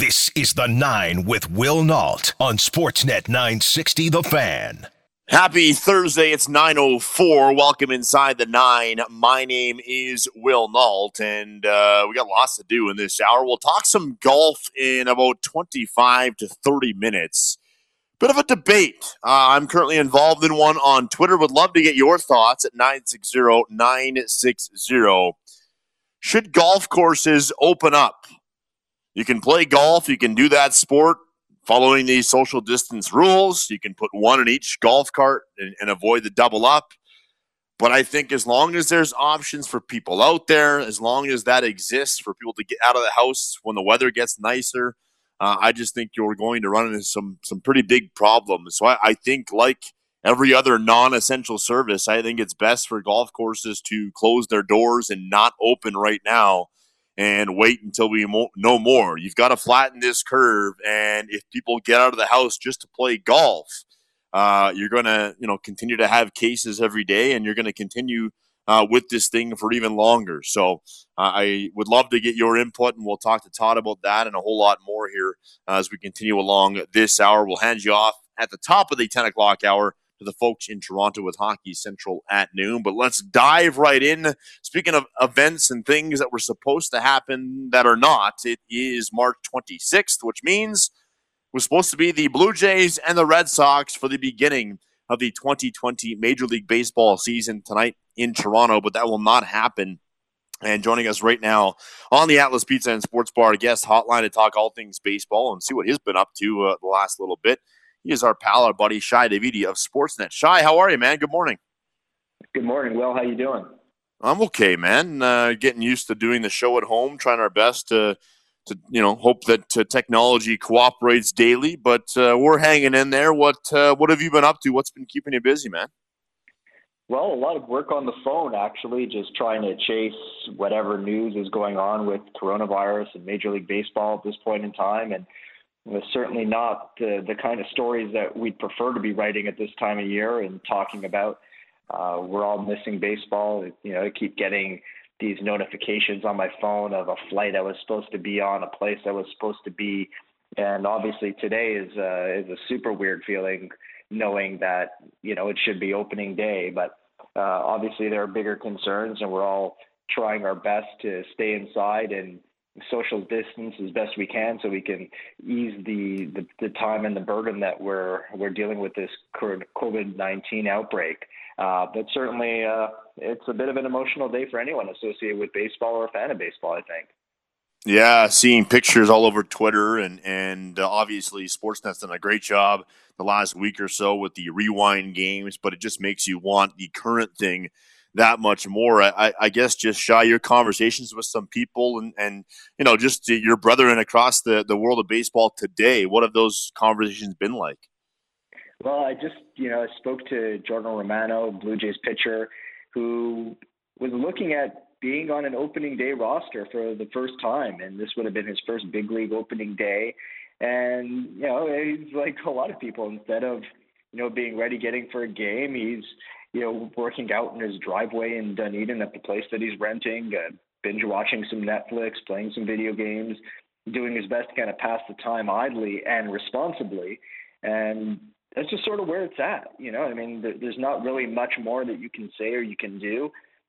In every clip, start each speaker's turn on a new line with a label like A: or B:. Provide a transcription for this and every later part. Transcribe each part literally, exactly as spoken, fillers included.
A: This is The Nine with Will Nault on Sportsnet nine sixty The Fan.
B: Happy Thursday. It's nine oh four. Welcome inside The Nine. My name is Will Nault, and uh, we got lots to do in this hour. We'll talk some golf in about twenty-five to thirty minutes. Bit of a debate. Uh, I'm currently involved in one on Twitter. Would love to get your thoughts at nine six zero nine six zero. Should golf courses open up? You can play golf. You can do that sport following these social distance rules. You can put one in each golf cart and, and avoid the double up. But I think as long as there's options for people out there, as long as that exists for people to get out of the house when the weather gets nicer, uh, I just think you're going to run into some some pretty big problems. So I, I think, like every other non-essential service, I think it's best for golf courses to close their doors and not open right now and wait until we mo- know more. You've got to flatten this curve, and if people get out of the house just to play golf, uh, you're going to, you know, continue to have cases every day, and you're going to continue uh, with this thing for even longer. So uh, I would love to get your input, and we'll talk to Todd about that and a whole lot more here uh, as we continue along this hour. We'll hand you off at the top of the ten o'clock hour to the folks in Toronto with Hockey Central at noon. But let's dive right in. Speaking of events and things that were supposed to happen that are not, it is March twenty-sixth, which means it was supposed to be the Blue Jays and the Red Sox for the beginning of the twenty twenty Major League Baseball season tonight in Toronto, but that will not happen. And joining us right now on the Atlas Pizza and Sports Bar guest hotline to talk all things baseball and see what he's been up to uh, the last little bit. He is our pal, our buddy, Shai Davidi of Sportsnet. Shai, how are you, man? Good morning.
C: Good morning, Will. How you doing?
B: I'm okay, man. Uh, getting used to doing the show at home, trying our best to, to you know, hope that uh, technology cooperates daily. But uh, we're hanging in there. What uh, what have you been up to? What's been keeping you busy, man?
C: Well, a lot of work on the phone, actually, just trying to chase whatever news is going on with coronavirus and Major League Baseball at this point in time. And it was certainly not the, the kind of stories that we'd prefer to be writing at this time of year and talking about. Uh, we're all missing baseball. You know, I keep getting these notifications on my phone of a flight I was supposed to be on, a place I was supposed to be. And obviously today is a, is a super weird feeling knowing that, you know, it should be opening day. But uh, obviously there are bigger concerns, and we're all trying our best to stay inside and social distance as best we can so we can ease the, the, the time and the burden that we're we're dealing with this COVID nineteen outbreak. Uh, but certainly uh, it's a bit of an emotional day for anyone associated with baseball or a fan of baseball, I think.
B: Yeah, seeing pictures all over Twitter, and, and uh, obviously Sportsnet's done a great job the last week or so with the rewind games, but it just makes you want the current thing that much more. I, I guess just Shai, your conversations with some people and, and you know, just your brethren across the, the world of baseball today, what have those conversations been like?
C: Well, I just, you know, I spoke to Jordan Romano, Blue Jays pitcher, who was looking at being on an opening day roster for the first time, and this would have been his first big league opening day. And, you know, he's like a lot of people, instead of, you know, being ready, getting for a game, he's, you know, working out in his driveway in Dunedin at the place that he's renting, uh, binge watching some Netflix, playing some video games, doing his best to kind of pass the time idly and responsibly. And that's just sort of where it's at. You know, I mean, there's not really much more that you can say or you can do.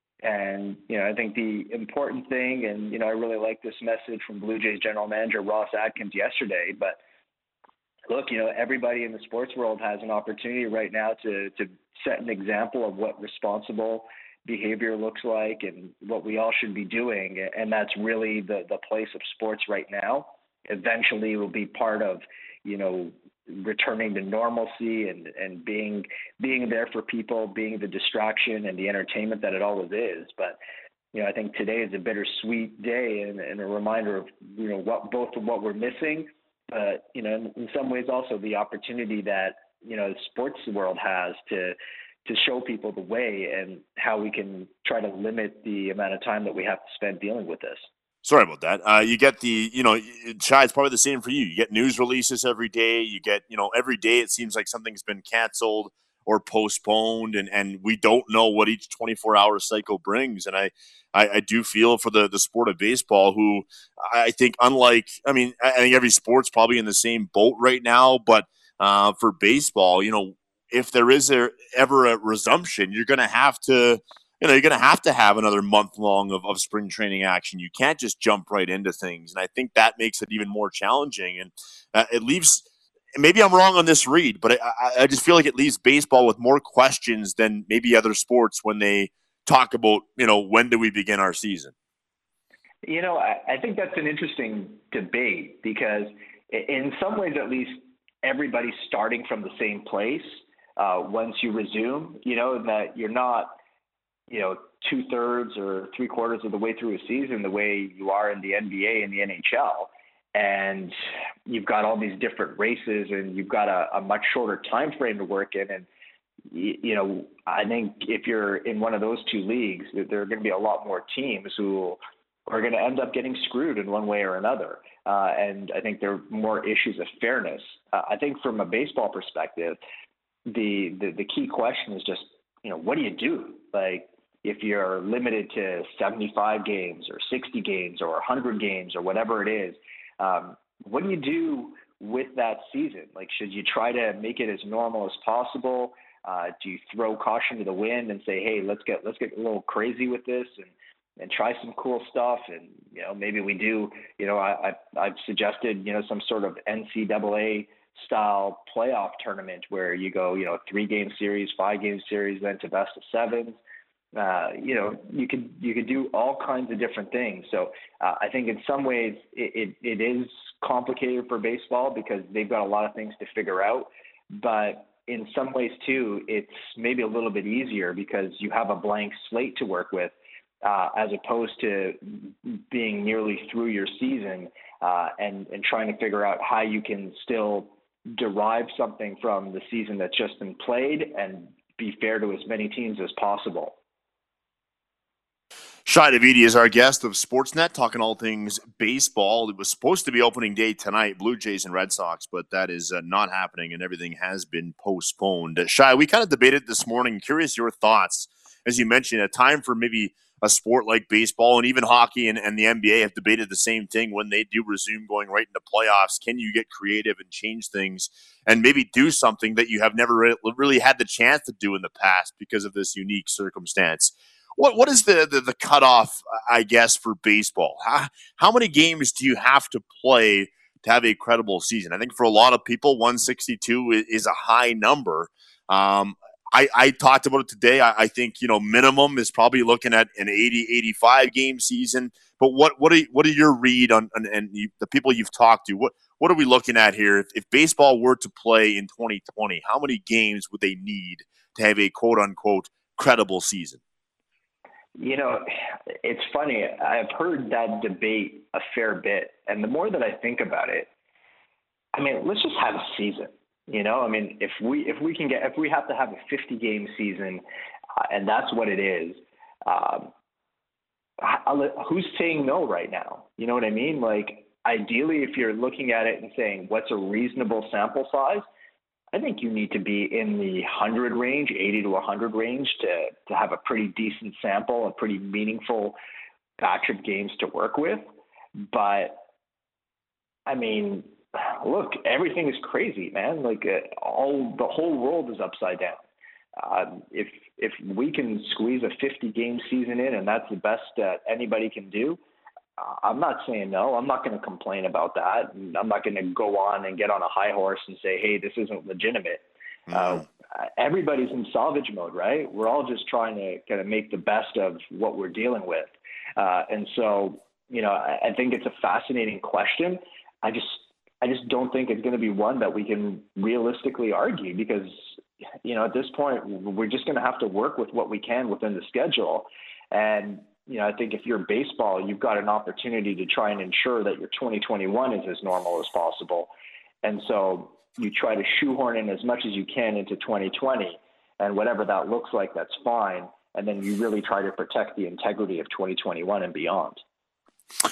C: And, you know, I think the important thing, and, you know, I really like this message from Blue Jays general manager Ross Atkins yesterday, but look, you know, everybody in the sports world has an opportunity right now to to set an example of what responsible behavior looks like and what we all should be doing. And that's really the, the place of sports right now. Eventually it will be part of, you know, returning to normalcy and, and being being there for people, being the distraction and the entertainment that it always is. But, you know, I think today is a bittersweet day and, and a reminder of, you know, what both of what we're missing, but, you know, in, in some ways also the opportunity that, you know, the sports world has to to show people the way and how we can try to limit the amount of time that we have to spend dealing with this.
B: Sorry about that. Uh, you get the, you know, Shai, it's probably the same for you. You get news releases every day. You get, you know, every day it seems like something's been canceled or postponed, and, and we don't know what each twenty-four hour cycle brings. And I, I, I do feel for the, the sport of baseball, who I think, unlike, I mean, I think every sport's probably in the same boat right now, but uh, for baseball, you know, if there is a, ever a resumption, you're going to have to, you know, you're going to have to have another month long of, of spring training action. You can't just jump right into things. And I think that makes it even more challenging. And uh, it leaves, maybe I'm wrong on this read, but I, I just feel like it leaves baseball with more questions than maybe other sports when they talk about, you know, when do we begin our season?
C: You know, I, I think that's an interesting debate, because in some ways, at least, everybody's starting from the same place uh, once you resume, you know, that you're not, you know, two thirds or three quarters of the way through a season the way you are in the N B A and the N H L. And you've got all these different races, and you've got a, a much shorter time frame to work in. And, you know, I think if you're in one of those two leagues, there are going to be a lot more teams who are going to end up getting screwed in one way or another. Uh, and I think there are more issues of fairness. Uh, I think from a baseball perspective, the, the the key question is just, you know, what do you do? Like, if you're limited to seventy-five games or sixty games or one hundred games or whatever it is, um, what do you do with that season? Like, should you try to make it as normal as possible? Uh, do you throw caution to the wind and say, hey, let's get let's get a little crazy with this and and try some cool stuff? And, you know, maybe we do, you know, I, I, I've suggested, you know, some sort of N C double A style playoff tournament where you go, you know, three game series, five game series, then to best of sevens. Uh, you know, you could, you could do all kinds of different things. So uh, I think in some ways it, it, it is complicated for baseball because they've got a lot of things to figure out, but in some ways too, it's maybe a little bit easier because you have a blank slate to work with. Uh, as opposed to being nearly through your season uh, and, and trying to figure out how you can still derive something from the season that's just been played and be fair to as many teams as possible.
B: Shi Davidi is our guest of Sportsnet, talking all things baseball. It was supposed to be opening day tonight, Blue Jays and Red Sox, but that is uh, not happening, and everything has been postponed. Uh, Shi, we kind of debated this morning. Curious your thoughts. As you mentioned, a time for maybe a sport like baseball and even hockey and, and the N B A have debated the same thing when they do resume going right into playoffs. Can you get creative and change things and maybe do something that you have never re- really had the chance to do in the past because of this unique circumstance? What What is the, the, the cutoff, I guess, for baseball? How, how many games do you have to play to have a credible season? I think for a lot of people, one sixty-two is, is a high number. Um, I, I talked about it today. I, I think, you know, minimum is probably looking at an eighty, eighty-five game season. But what what are what are your read on, on and you, the people you've talked to? What what are we looking at here? If, if baseball were to play in twenty twenty, how many games would they need to have a quote unquote credible season?
C: You know, it's funny. I've heard that debate a fair bit, and the more that I think about it, I mean, let's just have a season. You know, I mean, if we if we can get if we have to have a fifty game season, uh, and that's what it is, um, I'll, who's saying no right now? You know what I mean? Like, ideally, if you're looking at it and saying what's a reasonable sample size, I think you need to be in the hundred range, eighty to a hundred range, to to have a pretty decent sample, a pretty meaningful batch of games to work with. But I mean, look, everything is crazy, man. Like uh, all the whole world is upside down. Uh, if if we can squeeze a fifty game season in, and that's the best uh, anybody can do, uh, I'm not saying no. I'm not going to complain about that. I'm not going to go on and get on a high horse and say, hey, this isn't legitimate. Mm. Uh, everybody's in salvage mode, right? We're all just trying to kind of make the best of what we're dealing with. Uh, and so, you know, I, I think it's a fascinating question. I just I just don't think it's going to be one that we can realistically argue because, you know, at this point, we're just going to have to work with what we can within the schedule. And, you know, I think if you're baseball, you've got an opportunity to try and ensure that your twenty twenty-one is as normal as possible. And so you try to shoehorn in as much as you can into twenty twenty, and whatever that looks like, that's fine. And then you really try to protect the integrity of twenty twenty-one and beyond.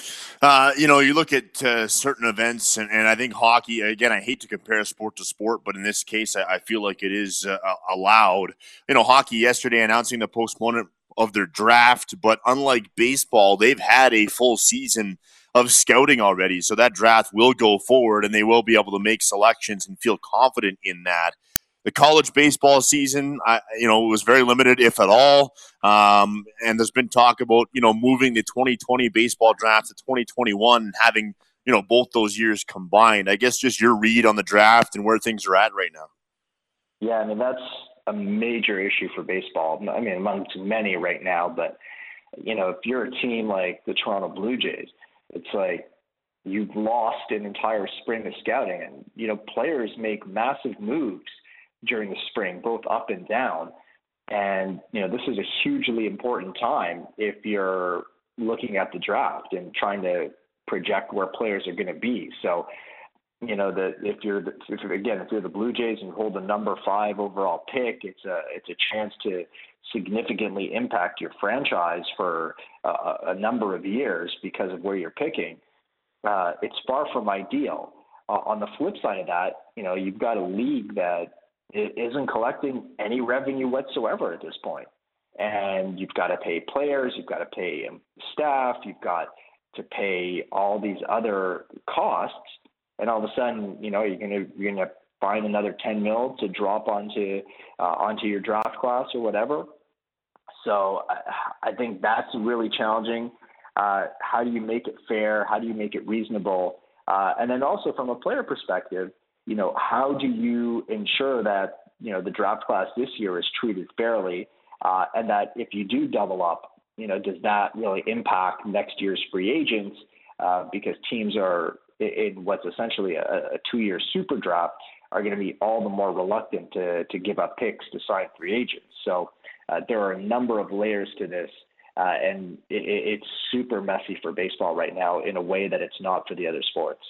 B: Uh, you know, you look at uh, certain events, and, and I think hockey, again, I hate to compare sport to sport, but in this case, I, I feel like it is uh, allowed. You know, hockey yesterday announcing the postponement of their draft, but unlike baseball, they've had a full season of scouting already. So that draft will go forward, and they will be able to make selections and feel confident in that. The college baseball season, I, you know, was very limited, if at all. Um, and there's been talk about, you know, moving the twenty twenty baseball draft to twenty twenty-one and having, you know, both those years combined. I guess just your read on the draft and where things are at right now.
C: Yeah, I mean, that's a major issue for baseball. I mean, amongst many right now. But, you know, if you're a team like the Toronto Blue Jays, it's like you've lost an entire spring of scouting. And, you know, players make massive moves during the spring, both up and down. And, you know, this is a hugely important time if you're looking at the draft and trying to project where players are going to be. So, you know, the, if you're, the, if, again, if you're the Blue Jays and hold the number five overall pick, it's a, it's a chance to significantly impact your franchise for a, a number of years because of where you're picking. Uh, it's far from ideal. Uh, on the flip side of that, you know, you've got a league that it isn't collecting any revenue whatsoever at this point. And you've got to pay players, you've got to pay staff, you've got to pay all these other costs. And all of a sudden, you know, you're going to, you're going to find another ten mil to drop onto, uh, onto your draft class or whatever. So I, I think that's really challenging. Uh, how do you make it fair? How do you make it reasonable? Uh, and then also from a player perspective, you know, how do you ensure that, you know, the draft class this year is treated fairly, uh, and that if you do double up, you know, does that really impact next year's free agents? Uh, because teams are in what's essentially a, a two-year super draft are going to be all the more reluctant to, to give up picks to sign free agents. So uh, there are a number of layers to this, uh, and it, it's super messy for baseball right now in a way that it's not for the other sports.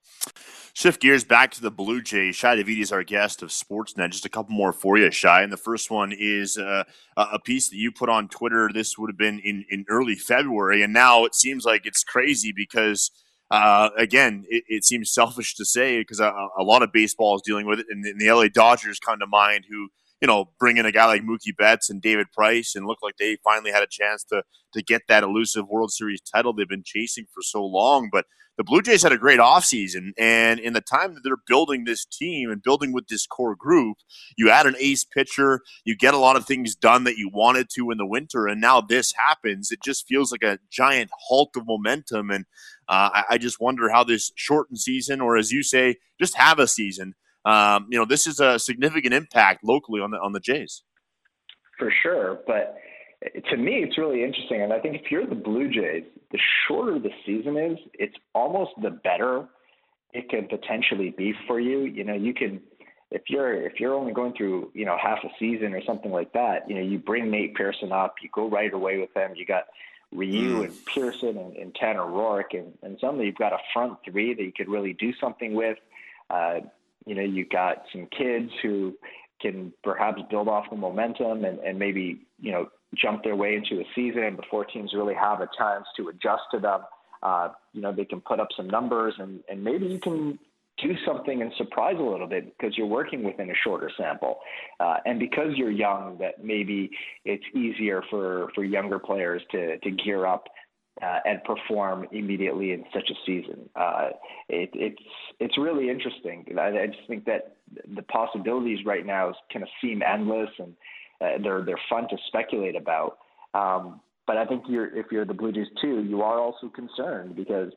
B: Shift gears back to the Blue Jays. Shai Davidi is our guest of Sportsnet. Just a couple more for you, Shai. And the first one is uh, a piece that you put on Twitter. This would have been in, in early February, and now it seems like it's crazy because, uh, again, it, it seems selfish to say because a, a lot of baseball is dealing with it, and, and the L A Dodgers come to mind who, you know, bring in a guy like Mookie Betts and David Price and look like they finally had a chance to to get that elusive World Series title they've been chasing for so long. But the Blue Jays had a great offseason, and in the time that they're building this team and building with this core group, you add an ace pitcher, you get a lot of things done that you wanted to in the winter, and now this happens. It just feels like a giant halt of momentum, and uh, I, I just wonder how this shortened season, or as you say, just have a season, Um, you know, this is a significant impact locally on the on the Jays.
C: For sure, but to me, it's really interesting. And I think if you're the Blue Jays, the shorter the season is, it's almost the better it could potentially be for you. You know, you can, if you're if you're only going through, you know, half a season or something like that, you know, you bring Nate Pearson up, you go right away with them. You got Ryu mm. and Pearson and, and Tanner Roark, and, and suddenly you've got a front three that you could really do something with. Uh, You know, you got some kids who can perhaps build off the momentum and, and maybe, you know, jump their way into a season before teams really have a chance to adjust to them. Uh, you know, they can put up some numbers and, and maybe you can do something and surprise a little bit because you're working within a shorter sample. Uh, and because you're young, that maybe it's easier for, for younger players to, to gear up Uh, and perform immediately in such a season. Uh, it, it's it's really interesting. I, I just think that the possibilities right now kind of seem endless, and uh, they're they're fun to speculate about. Um, but I think you're if you're the Blue Jays too, you are also concerned because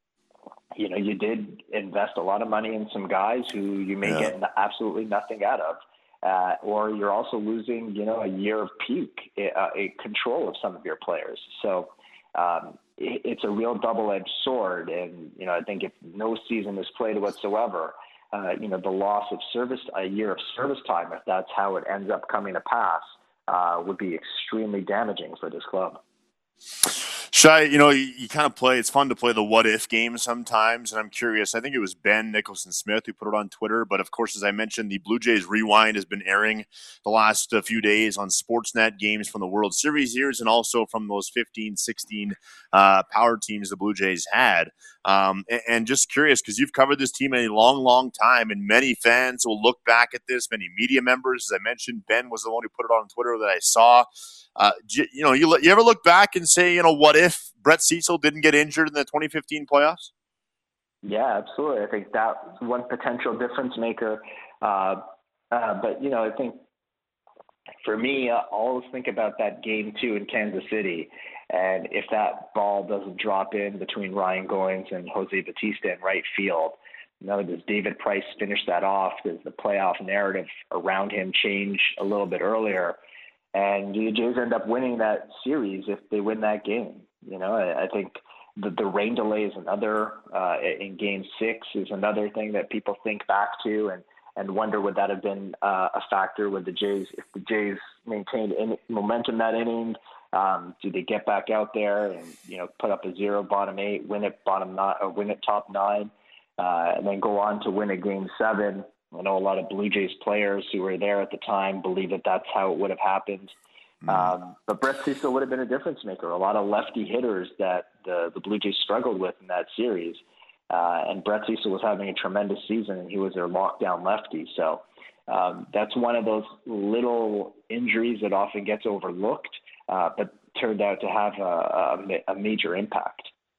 C: you know you did invest a lot of money in some guys who you may yeah. get absolutely nothing out of. Uh, or you're also losing, you know, a year of peak uh, a control of some of your players. So. Um, it, it's a real double-edged sword. And, you know, I think if no season is played whatsoever, uh, you know, the loss of service, a year of service time, if that's how it ends up coming to pass, uh, would be extremely damaging for this club.
B: Shai, you know, you, you kind of play, it's fun to play the what if game sometimes. And I'm curious, I think it was Ben Nicholson Smith who put it on Twitter. But of course, as I mentioned, the Blue Jays Rewind has been airing the last uh, few days on Sportsnet, games from the World Series years and also from those fifteen, sixteen uh, power teams the Blue Jays had. Um, and, and just curious, because you've covered this team a long, long time, and many fans will look back at this, many media members. As I mentioned, Ben was the one who put it on Twitter that I saw. Uh, you, you know, you, you ever look back and say, you know, what if Brett Cecil didn't get injured in the twenty fifteen playoffs?
C: Yeah, absolutely. I think that's one potential difference maker. Uh, uh, but, you know, I think for me, I always think about that game two in Kansas City. And if that ball doesn't drop in between Ryan Goins and Jose Bautista in right field, you know, does David Price finish that off? Does the playoff narrative around him change a little bit earlier? And the Jays end up winning that series if they win that game. You know, I, I think the, the rain delay is another, uh, in game six is another thing that people think back to and, and wonder would that have been uh, a factor with the Jays, if the Jays maintained in, momentum that inning. Um, do they get back out there and, you know, put up a zero bottom eight, win it bottom nine, or win it top nine, uh, and then go on to win a game seven? I know a lot of Blue Jays players who were there at the time believe that that's how it would have happened. Mm. Um, but Brett Cecil would have been a difference maker. A lot of lefty hitters that the, the Blue Jays struggled with in that series. Uh, and Brett Cecil was having a tremendous season, and he was their lockdown lefty. So um, that's one of those little injuries that often gets overlooked, uh, but turned out to have a, a, a major impact.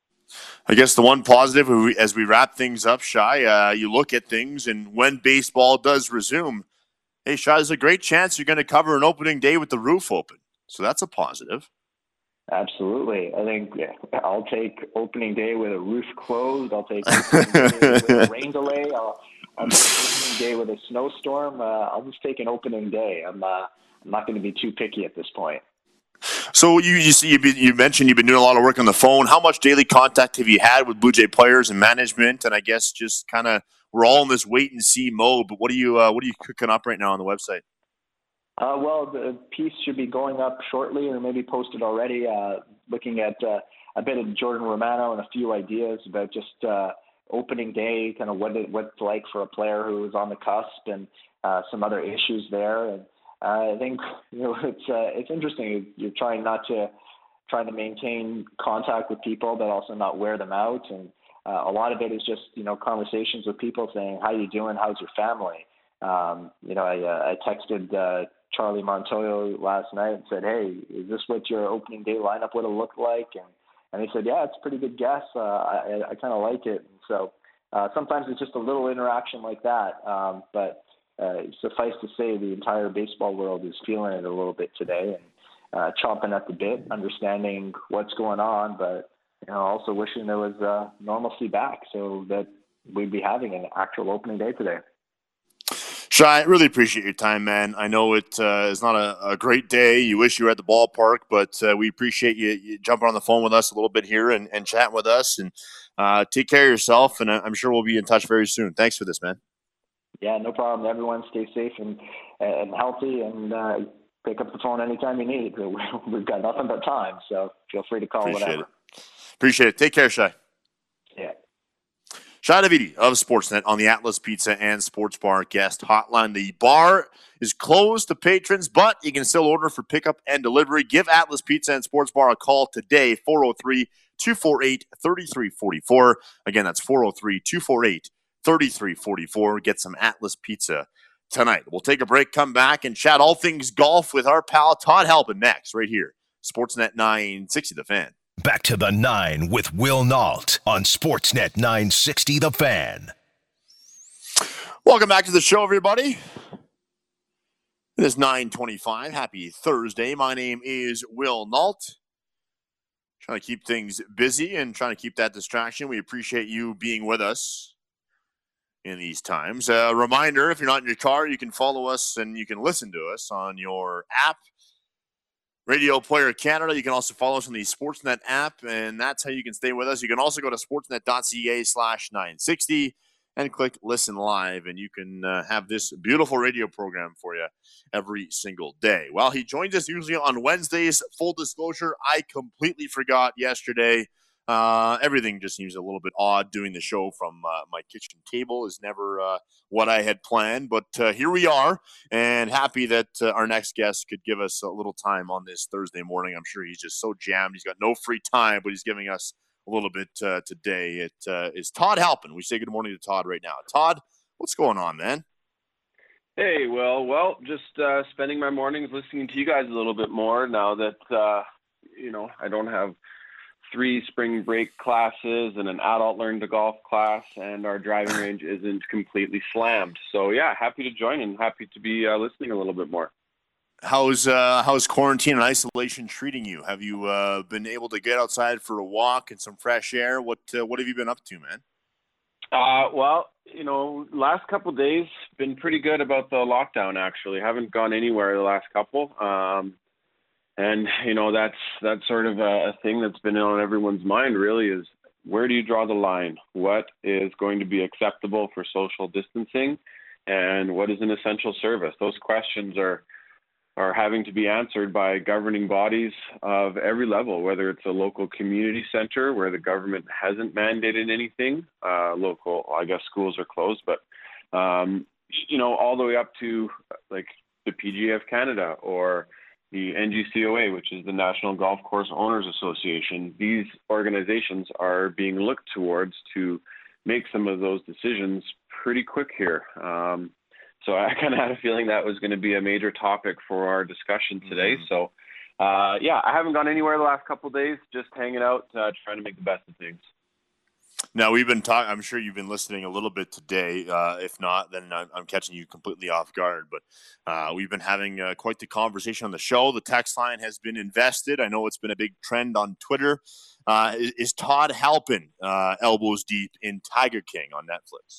B: I guess the one positive as we wrap things up, Shai, uh, you look at things, and when baseball does resume, hey, Shai, there's a great chance you're going to cover an opening day with the roof open. So that's a positive.
C: Absolutely. I think yeah, I'll take opening day with a roof closed. I'll take opening day with a rain delay. I'll, I'll take opening day with a snowstorm. Uh, I'll just take an opening day. I'm, uh, I'm not going to be too picky at this point.
B: So you you, see, you mentioned you've been doing a lot of work on the phone. How much daily contact have you had with Blue Jay players and management? And I guess just kind of we're all in this wait and see mode. But what are you uh, what are you cooking up right now on the website?
C: Uh, well, the piece should be going up shortly, or maybe posted already. Uh, looking at uh, a bit of Jordan Romano and a few ideas about just uh, opening day, kind of what it, what it's like for a player who is on the cusp, and uh, some other issues there. And Uh, I think you know it's uh, it's interesting. You're trying not to trying to maintain contact with people, but also not wear them out. And uh, a lot of it is just you know conversations with people saying, "How you doing? How's your family?" Um, you know, I, uh, I texted uh, Charlie Montoyo last night and said, "Hey, is this what your opening day lineup would have looked like?" And and he said, "Yeah, it's a pretty good guess. Uh, I, I kind of like it." And so uh, sometimes it's just a little interaction like that, um, but. Uh, suffice to say, the entire baseball world is feeling it a little bit today and uh, chomping at the bit, understanding what's going on, but you know, also wishing there was uh, normalcy back so that we'd be having an actual opening day today.
B: Shai, I really appreciate your time, man. I know it uh, is not a, a great day. You wish you were at the ballpark, but uh, we appreciate you, you jumping on the phone with us a little bit here and, and chatting with us. And uh, take care of yourself, and I'm sure we'll be in touch very soon. Thanks for this, man.
C: Yeah, no problem. Everyone stay safe and and healthy, and uh, pick up the phone anytime you need. We've got nothing but time, so feel free to call.
B: Appreciate
C: whatever.
B: It. Appreciate it. Take care, Shai.
C: Yeah.
B: Shai Davidi of Sportsnet on the Atlas Pizza and Sports Bar guest hotline. The bar is closed to patrons, but you can still order for pickup and delivery. Give Atlas Pizza and Sports Bar a call today, four oh three, two four eight, three three four four. Again, that's four oh three, two four eight, thirty-three forty-four. Get some Atlas Pizza tonight. We'll take a break, come back, and chat all things golf with our pal Todd Halpin next, right here. Sportsnet nine sixty The Fan.
A: Back to the nine with Will Nault on Sportsnet nine sixty The Fan.
B: Welcome back to the show, everybody. It is nine twenty-five. Happy Thursday. My name is Will Nault. Trying to keep things busy and trying to keep that distraction. We appreciate you being with us in these times. A uh, reminder, if you're not in your car, you can follow us and you can listen to us on your app, Radio Player Canada. You can also follow us on the Sportsnet app, and that's how you can stay with us. You can also go to sportsnet.ca slash 960 and click listen live, and you can uh, have this beautiful radio program for you every single day. Well, he joins us usually on Wednesdays. Full disclosure, I completely forgot yesterday. Uh, everything just seems a little bit odd. Doing the show from uh, my kitchen table is never uh, what I had planned, but uh, here we are, and happy that uh, our next guest could give us a little time on this Thursday morning. I'm sure he's just so jammed. He's got no free time, but he's giving us a little bit uh, today. It uh, is Todd Halpin. We say good morning to Todd right now. Todd, what's going on, man?
D: Hey, well, well, just uh, spending my mornings listening to you guys a little bit more now that, uh, you know, I don't have three spring break classes and an adult learn to golf class, and our driving range isn't completely slammed. So yeah, happy to join and happy to be uh, listening a little bit more.
B: How's uh, how's quarantine and isolation treating you? Have you uh, been able to get outside for a walk and some fresh air? What uh, what have you been up to, man?
D: Uh, well, you know, last couple of days been pretty good about the lockdown. Actually, haven't gone anywhere the last couple. Um, And, you know, that's that's sort of a, a thing that's been on everyone's mind, really, is where do you draw the line? What is going to be acceptable for social distancing, and what is an essential service? Those questions are are having to be answered by governing bodies of every level, whether it's a local community center where the government hasn't mandated anything. Uh, local, I guess schools are closed, but, um, you know, all the way up to, like, the P G A of Canada or the N G C O A, which is the National Golf Course Owners Association. These organizations are being looked towards to make some of those decisions pretty quick here. Um, so I kind of had a feeling that was going to be a major topic for our discussion today. Mm-hmm. So, uh, yeah, I haven't gone anywhere the last couple of days, just hanging out, uh, trying to make the best of things.
B: Now, we've been talking, I'm sure you've been listening a little bit today. Uh, if not, then I'm, I'm catching you completely off guard. But uh, we've been having uh, quite the conversation on the show. The text line has been invested. I know it's been a big trend on Twitter. Uh, is, is Todd Halpin uh, elbows deep in Tiger King on Netflix?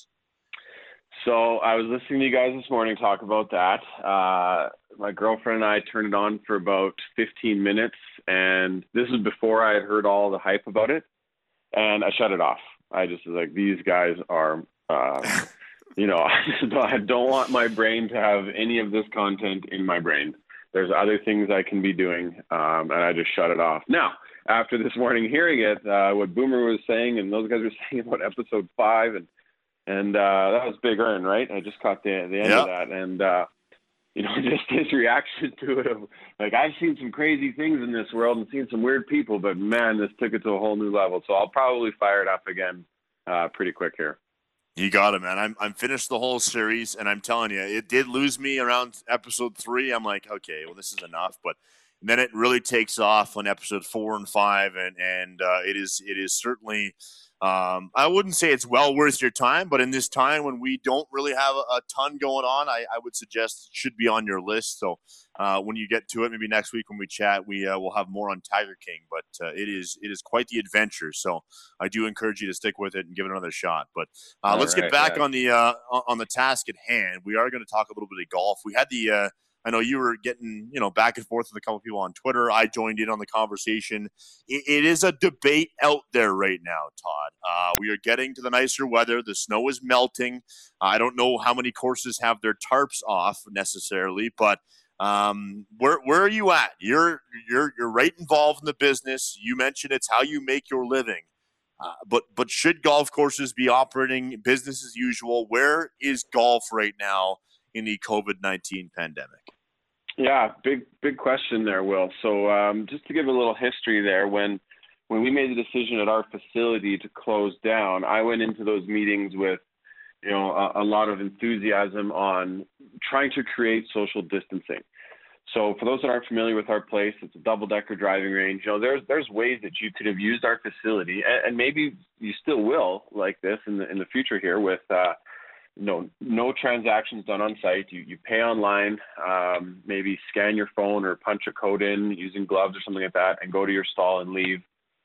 D: So I was listening to you guys this morning talk about that. Uh, my girlfriend and I turned it on for about fifteen minutes, and this is before I had heard all the hype about it, and I shut it off. I just was like, these guys are, uh, you know, I, just, I don't want my brain to have any of this content in my brain. There's other things I can be doing, um, and I just shut it off. Now, after this morning hearing it, uh, what Boomer was saying and those guys were saying about episode five, and and uh, that was Big Earn, right? I just caught the, the end
B: yep.
D: of that, and, uh, you know, just his reaction to it of, like, I've seen some crazy things in this world and seen some weird people, but, man, this took it to a whole new level. So I'll probably fire it up again uh, pretty quick here.
B: You got it, man. I'm I'm finished the whole series, and I'm telling you, it did lose me around episode three. I'm like, okay, well, this is enough. But then it really takes off on episode four and five, and, and uh, it is it is certainly – Um, I wouldn't say it's well worth your time, but in this time when we don't really have a, a ton going on, I, I would suggest it should be on your list. So uh, when you get to it, maybe next week when we chat, we uh, will have more on Tiger King. But uh, it is it is quite the adventure. So I do encourage you to stick with it and give it another shot. But uh, let's
D: right,
B: get back
D: right.
B: on the uh, on the task at hand. We are going to talk a little bit of golf. We had the uh, I know you were getting, you know, back and forth with a couple people on Twitter. I joined in on the conversation. It, it is a debate out there right now, Todd. Uh, we are getting to the nicer weather. The snow is melting. I don't know how many courses have their tarps off necessarily, but um, where where are you at? You're you're you're right involved in the business. You mentioned it's how you make your living. Uh, but but should golf courses be operating business as usual? Where is golf right now in the COVID nineteen pandemic?
D: Yeah, big big question there, Will. So um, just to give a little history there, when when we made the decision at our facility to close down, I went into those meetings with, you know, a, a lot of enthusiasm on trying to create social distancing. So for those that aren't familiar with our place, it's a double-decker driving range. You know, there's there's ways that you could have used our facility, and, and maybe you still will like this in the in the future here with. Uh, No, no transactions done on site. You you pay online, um, maybe scan your phone or punch a code in using gloves or something like that, and go to your stall and leave.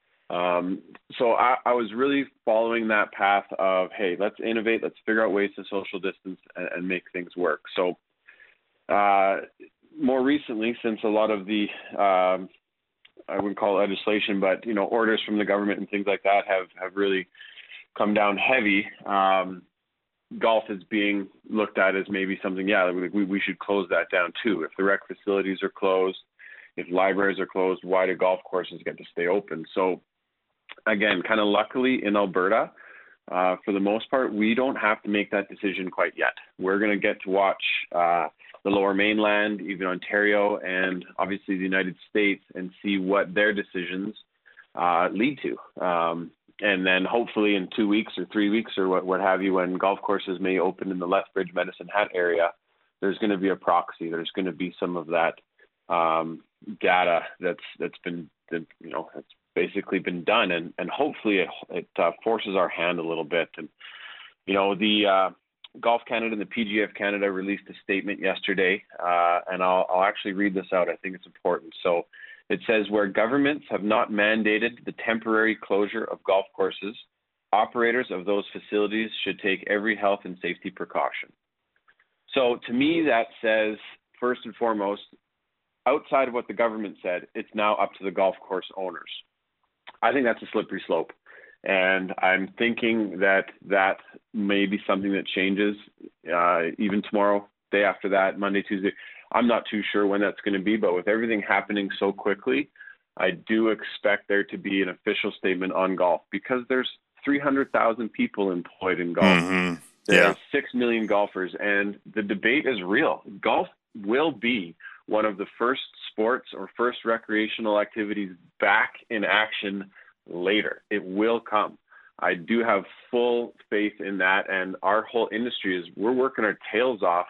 D: Um, so I, I was really following that path of, hey, let's innovate, let's figure out ways to social distance and, and make things work. So uh, more recently, since a lot of the um, I wouldn't call it legislation, but you know, orders from the government and things like that have have really come down heavy. Um, golf is being looked at as maybe something, yeah, we, we should close that down too. If the rec facilities are closed, if libraries are closed, why do golf courses get to stay open? So again, kind of luckily in Alberta, uh, for the most part, we don't have to make that decision quite yet. We're going to get to watch uh, the Lower Mainland, even Ontario, and obviously the United States, and see what their decisions uh, lead to. Um, and then hopefully in two weeks or three weeks or what, what have you, when golf courses may open in the Lethbridge, Medicine Hat area, there's going to be a proxy. There's going to be some of that um, data that's that's been, you know, it's basically been done, and, and hopefully it, it uh, forces our hand a little bit. And, you know, the uh, Golf Canada and the P G F Canada released a statement yesterday, uh, and I'll, I'll actually read this out. I think it's important. So it says, where governments have not mandated the temporary closure of golf courses, operators of those facilities should take every health and safety precaution. So to me, that says, first and foremost, outside of what the government said, it's now up to the golf course owners. I think that's a slippery slope. And I'm thinking that that may be something that changes uh, even tomorrow, day after that, Monday, Tuesday. I'm not too sure when that's going to be, but with everything happening so quickly, I do expect there to be an official statement on golf, because there's three hundred thousand people employed in golf.
B: Mm-hmm.
D: There's
B: Yeah.
D: six million golfers, and the debate is real. Golf will be one of the first sports or first recreational activities back in action later. It will come. I do have full faith in that, and our whole industry is, we're working our tails off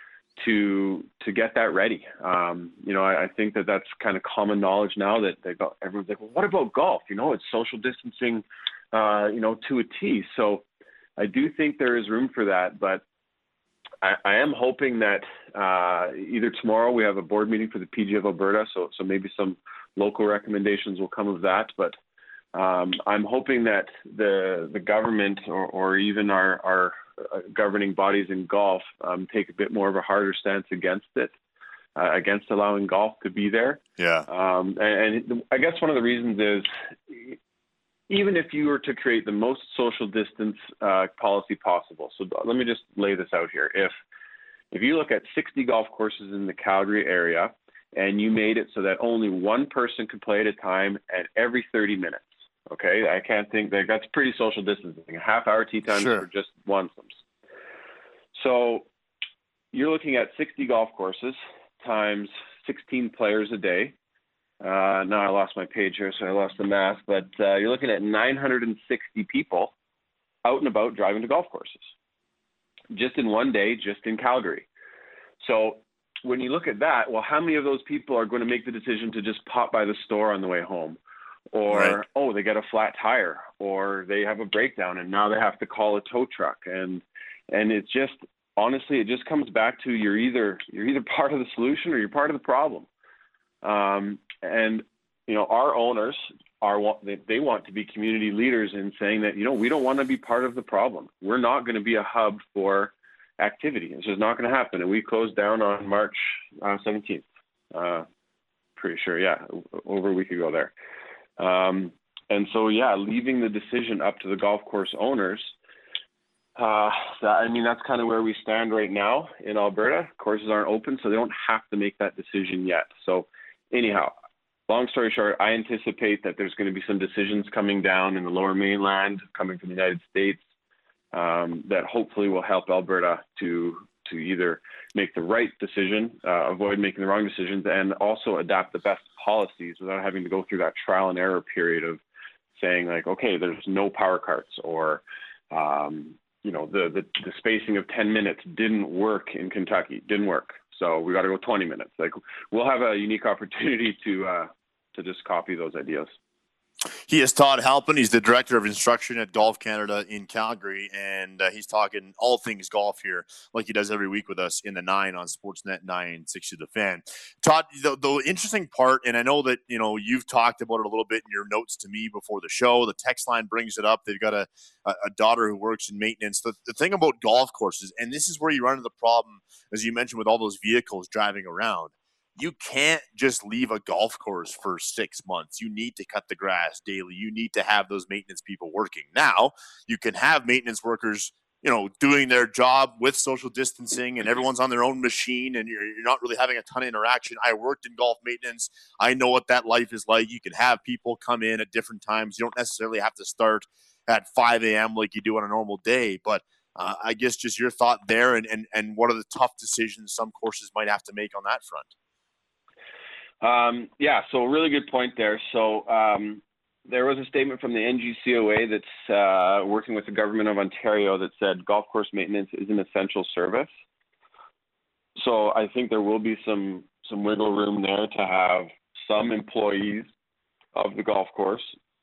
D: to to get that ready. Um, you know, I, I think that that's kind of common knowledge now, that they got, everyone's like, well, what about golf? You know, it's social distancing, uh, you know, to a T. So I do think there is room for that, but I, I am hoping that uh, either tomorrow we have a board meeting for the P G F Alberta, so so maybe some local recommendations will come of that. But um, I'm hoping that the the government or, or even our, our governing bodies in golf um, take a bit more of a harder stance against it, uh, against allowing golf to be there.
B: Yeah.
D: Um, and, and I guess one of the reasons is, even if you were to create the most social distance uh, policy possible. So let me just lay this out here. If if you look at sixty golf courses in the Calgary area, and you made it so that only one person could play at a time and every thirty minutes, okay, I can't think that that's pretty social distancing. A half hour tee times
B: Sure.
D: for just onesomes. So you're looking at sixty golf courses times sixteen players a day. Uh, now I lost my page here, so I lost the math, but uh, you're looking at nine hundred sixty people out and about driving to golf courses just in one day, just in Calgary. So when you look at that, well, how many of those people are going to make the decision to just pop by the store on the way home? Or,
B: Right.
D: oh, they get a flat tire, or they have a breakdown and now they have to call a tow truck. And, and it's just, honestly, it just comes back to you're either, you're either part of the solution or you're part of the problem. Um, and, you know, our owners are, they, they want to be community leaders in saying that, you know, we don't want to be part of the problem. We're not going to be a hub for activity. It's just not going to happen. And we closed down on March uh, seventeenth. Uh, pretty sure. Yeah. Over a week ago there. Um, and so, yeah, leaving the decision up to the golf course owners, uh, that, I mean, that's kind of where we stand right now in Alberta. Courses aren't open, so they don't have to make that decision yet. So anyhow, long story short, I anticipate that there's going to be some decisions coming down in the Lower Mainland, coming from the United States, um, that hopefully will help Alberta to to either make the right decision, uh, avoid making the wrong decisions, and also adapt the best policies without having to go through that trial and error period of saying like, okay, there's no power carts, or, um, you know, the, the, the spacing of ten minutes didn't work in Kentucky, didn't work. So we got to go twenty minutes. Like, we'll have a unique opportunity to, uh, to just copy those ideas.
B: He is Todd Halpin. He's the director of instruction at Golf Canada in Calgary, and uh, he's talking all things golf here, like he does every week with us in the nine on Sportsnet nine sixty The Fan. Todd, the, the interesting part, and I know that you know you've talked about it a little bit in your notes to me before the show. The text line brings it up. They've got a a, a daughter who works in maintenance. The, the thing about golf courses, and this is where you run into the problem, as you mentioned, with all those vehicles driving around. You can't just leave a golf course for six months. You need to cut the grass daily. You need to have those maintenance people working. Now, you can have maintenance workers you know, doing their job with social distancing and everyone's on their own machine and you're, you're not really having a ton of interaction. I worked in golf maintenance. I know what that life is like. You can have people come in at different times. You don't necessarily have to start at five a.m. like you do on a normal day. But uh, I guess just your thought there and, and, and what are the tough decisions some courses might have to make on that front?
D: Um, yeah, so really good point there. So um, there was a statement from the N G C O A that's uh, working with the government of Ontario that said golf course maintenance is an essential service. So I think there will be some some wiggle room there to have some employees of the golf course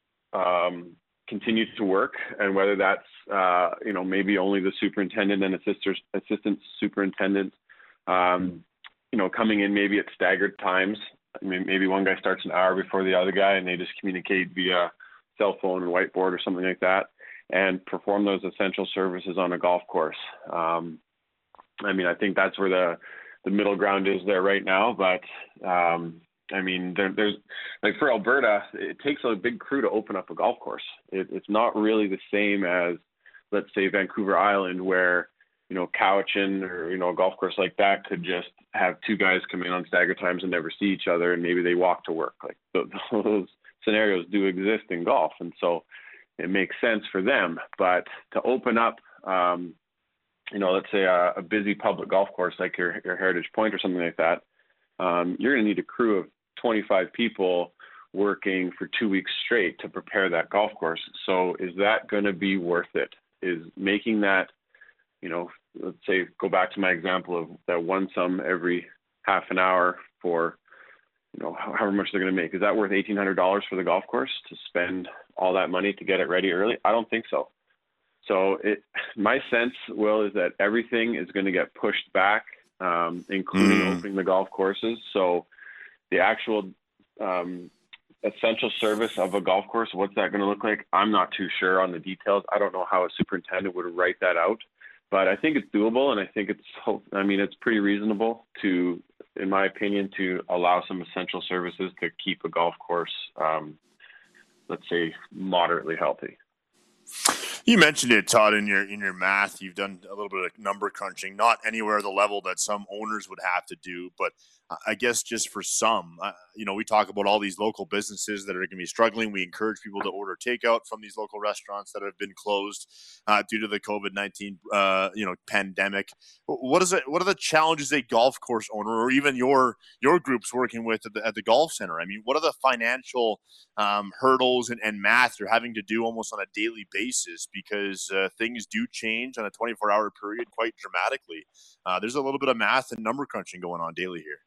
D: um, continue to work, and whether that's uh, you know maybe only the superintendent and assistant assistant superintendent, um, you know, coming in maybe at staggered times. I mean, maybe one guy starts an hour before the other guy, and they just communicate via cell phone and whiteboard or something like that, and perform those essential services on a golf course. Um, I mean, I think that's where the the middle ground is there right now. But um, I mean, there, there's like for Alberta, it takes a big crew to open up a golf course. It, it's not really the same as, let's say, Vancouver Island, where you know, Cowichan or, you know, a golf course like that could just have two guys come in on staggered times and never see each other, and maybe they walk to work. Like those scenarios do exist in golf, and so it makes sense for them. But to open up, um, you know, let's say a, a busy public golf course like your, your Heritage Point or something like that, um, you're going to need a crew of twenty-five people working for two weeks straight to prepare that golf course. So is that going to be worth it? Is making that, you know, let's say, go back to my example of that one sum every half an hour for, you know, however much they're going to make. Is that worth eighteen hundred dollars for the golf course to spend all that money to get it ready early? I don't think so. So it, my sense, Will, is that everything is going to get pushed back, um, including mm. opening the golf courses. So the actual um, essential service of a golf course, what's that going to look like? I'm not too sure on the details. I don't know how a superintendent would write that out. But I think it's doable, and I think it's, I mean, it's pretty reasonable to, in my opinion, to allow some essential services to keep a golf course, um, let's say, moderately healthy.
B: You mentioned it, Todd, in your in your math. You've done a little bit of number crunching, not anywhere the level that some owners would have to do, but I guess just for some, uh, you know, we talk about all these local businesses that are going to be struggling. We encourage people to order takeout from these local restaurants that have been closed uh, due to the COVID nineteen, uh, you know, pandemic. What is it? What are the challenges a golf course owner or even your your group's working with at the, at the golf center? I mean, what are the financial um, hurdles and, and math you're having to do almost on a daily basis? Because uh, things do change on a twenty-four hour period quite dramatically. Uh, there's a little bit of math and number crunching going on daily here.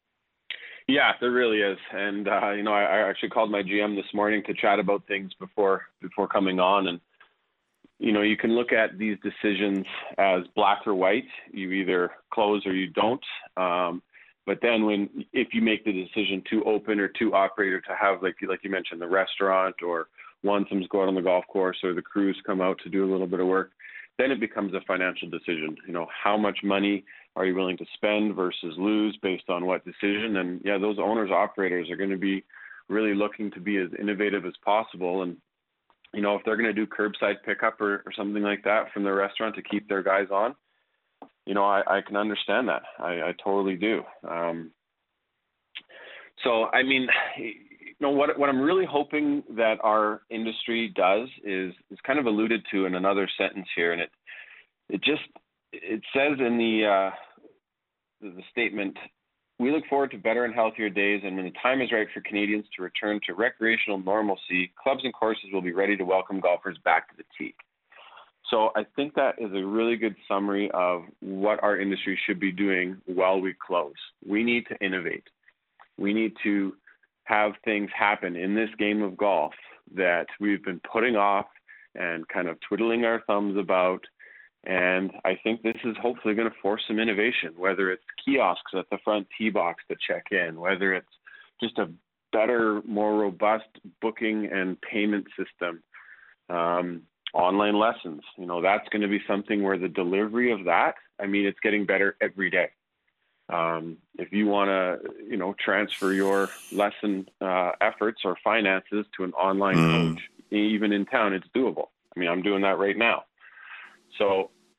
D: Yeah, there really is. And, uh, you know, I, I actually called my G M this morning to chat about things before before coming on. And, you know, you can look at these decisions as black or white. You either close or you don't. Um, but then when if you make the decision to open or to operate or to have, like, like you mentioned, the restaurant or onesomes go out on the golf course or the crews come out to do a little bit of work, then it becomes a financial decision. You know, how much money are you willing to spend versus lose based on what decision? And yeah, those owners, operators are going to be really looking to be as innovative as possible. And, you know, if they're going to do curbside pickup or, or something like that from their restaurant to keep their guys on, you know, I, I can understand that. I, I totally do. Um, so, I mean, you know, what, what I'm really hoping that our industry does is, is kind of alluded to in another sentence here. And it, it just, it says in the, uh, the statement, we look forward to better and healthier days, and when the time is right for Canadians to return to recreational normalcy, clubs and courses will be ready to welcome golfers back to the tee. So I think that is a really good summary of what our industry should be doing while we close. We need to innovate. We need to have things happen in this game of golf that we've been putting off and kind of twiddling our thumbs about. And I think this is hopefully going to force some innovation, whether it's kiosks at the front tee box to check in, whether it's just a better, more robust booking and payment system, um, online lessons. You know, that's going to be something where the delivery of that, I mean, it's getting better every day. Um, if you want to, you know, transfer your lesson uh, efforts or finances to an online mm. coach, even in town, it's doable. I mean, I'm doing that right now. So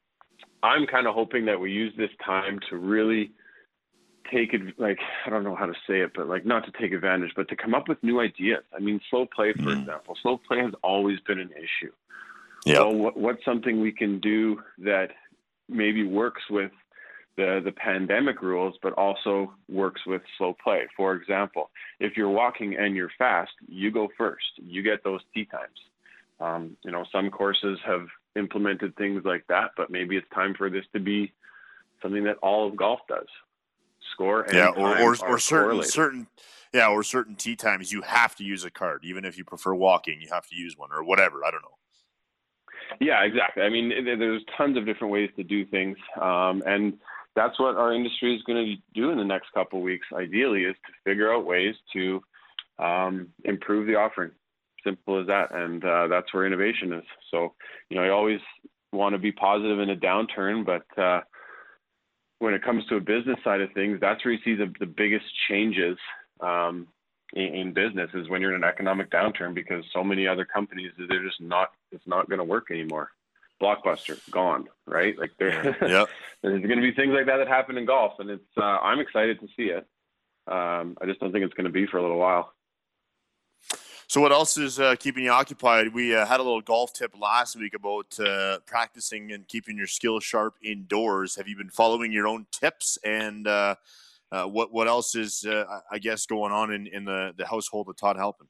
D: I'm kind of hoping that we use this time to really take it, like, I don't know how to say it, but like not to take advantage, but to come up with new ideas. I mean, slow play, for mm. example, slow play has always been an issue.
B: Yeah.
D: So what, what's something we can do that maybe works with the, the pandemic rules, but also works with slow play? For example, if you're walking and you're fast, you go first, you get those tee times. Um, you know, some courses have implemented things like that, but maybe it's time for this to be something that all of golf does. Score and
B: yeah, or or, or certain
D: correlated.
B: certain yeah, or certain tee times you have to use a card, even if you prefer walking, you have to use one or whatever. I don't know.
D: Yeah, exactly. I mean, there's tons of different ways to do things, um, and that's what our industry is going to do in the next couple of weeks. Ideally, is to figure out ways to um, improve the offering. Simple as that, and uh, that's where innovation is. So, you know, you always want to be positive in a downturn, but uh, when it comes to a business side of things, that's where you see the, the biggest changes um, in, in business is when you're in an economic downturn, because so many other companies, they're just not, it's not going to work anymore. Blockbuster, gone, right? Like there,
B: yep.
D: There's going to be things like that that happen in golf, and it's, uh, I'm excited to see it. Um, I just don't think it's going to be for a little while.
B: So what else is uh, keeping you occupied? We uh, had a little golf tip last week about uh, practicing and keeping your skills sharp indoors. Have you been following your own tips? And uh, uh, what what else is, uh, I guess, going on in, in the, the household of Todd Halpin?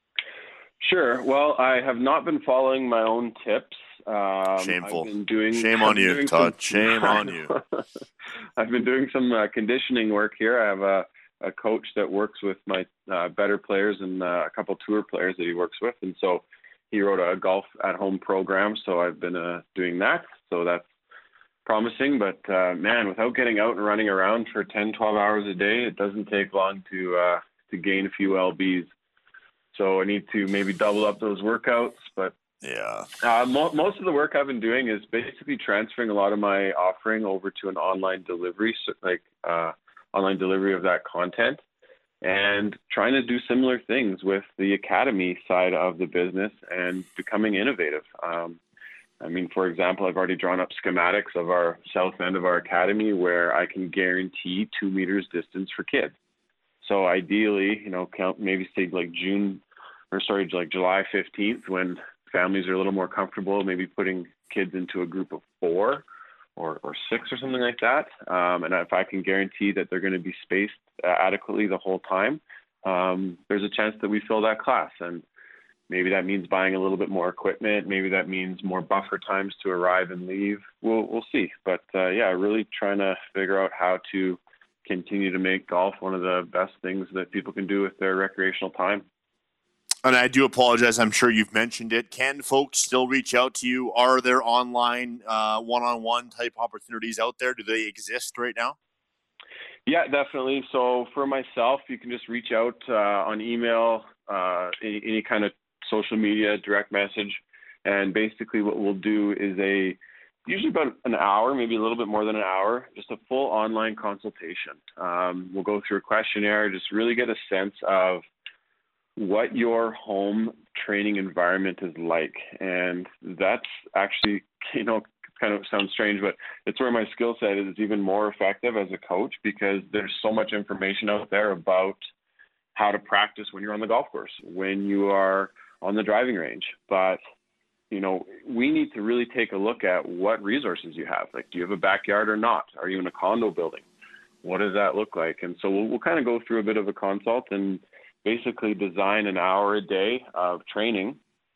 D: Sure. Well, I have not been following my own tips. Um,
B: Shameful.
D: I've been doing,
B: Shame on you, Todd.
D: Some,
B: Shame on you.
D: I've been doing some uh, conditioning work here. I have a a coach that works with my uh, better players and uh, a couple tour players that he works with. And so he wrote a golf at home program. So I've been uh, doing that. So that's promising, but uh, man, without getting out and running around for ten, twelve hours a day, it doesn't take long to, uh, to gain a few L Bs. So I need to maybe double up those workouts, but
B: yeah,
D: uh, mo- most of the work I've been doing is basically transferring a lot of my offering over to an online delivery, so like, uh, online delivery of that content, and trying to do similar things with the academy side of the business and becoming innovative. Um, I mean, for example, I've already drawn up schematics of our south end of our academy where I can guarantee two meters distance for kids. So ideally, you know, count maybe say like June or sorry, like July fifteenth, when families are a little more comfortable, maybe putting kids into a group of four or, or six or something like that. Um, and if I can guarantee that they're going to be spaced uh, adequately the whole time, um, there's a chance that we fill that class. And maybe that means buying a little bit more equipment. Maybe that means more buffer times to arrive and leave. We'll, we'll see. But uh, yeah, really trying to figure out how to continue to make golf one of the best things that people can do with their recreational time.
B: And I do apologize. I'm sure you've mentioned it. Can folks still reach out to you? Are there online uh, one-on-one type opportunities out there? Do they exist right now?
D: Yeah, definitely. So for myself, you can just reach out uh, on email, uh, any, any kind of social media, direct message. And basically what we'll do is a usually about an hour, maybe a little bit more than an hour, just a full online consultation. Um, we'll go through a questionnaire, just really get a sense of what your home training environment is like. And that's actually, you know, kind of sounds strange, but it's where my skill set is even more effective as a coach, because there's so much information out there about how to practice when you're on the golf course, when you are on the driving range. But, you know, we need to really take a look at what resources you have. Like, do you have a backyard or not? Are you in a condo building? What does that look like? And so we'll, we'll kind of go through a bit of a consult and basically design an hour a day of training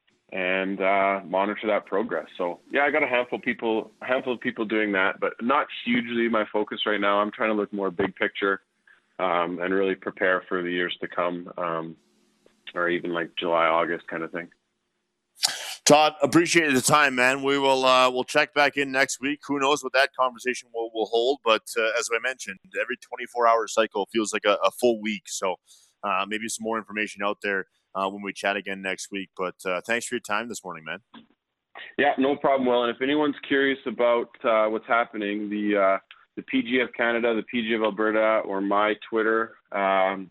D: and uh, monitor that progress. So yeah, I got a handful of people, a handful of people doing that, but not hugely my focus right now. I'm trying to look more big picture um, and really prepare for the years to come, um, or even like July, August kind of thing.
B: Todd, appreciate the time, man. We will uh, we'll check back in next week. Who knows what that conversation will, will hold? But uh, as I mentioned, every twenty-four hour cycle feels like a, a full week. So uh, maybe some more information out there uh, when we chat again next week. But uh, thanks for your time this morning, man.
D: Yeah, no problem, Will. And if anyone's curious about uh, what's happening, the uh, the P G A of Canada, the P G A of Alberta, or my Twitter, um,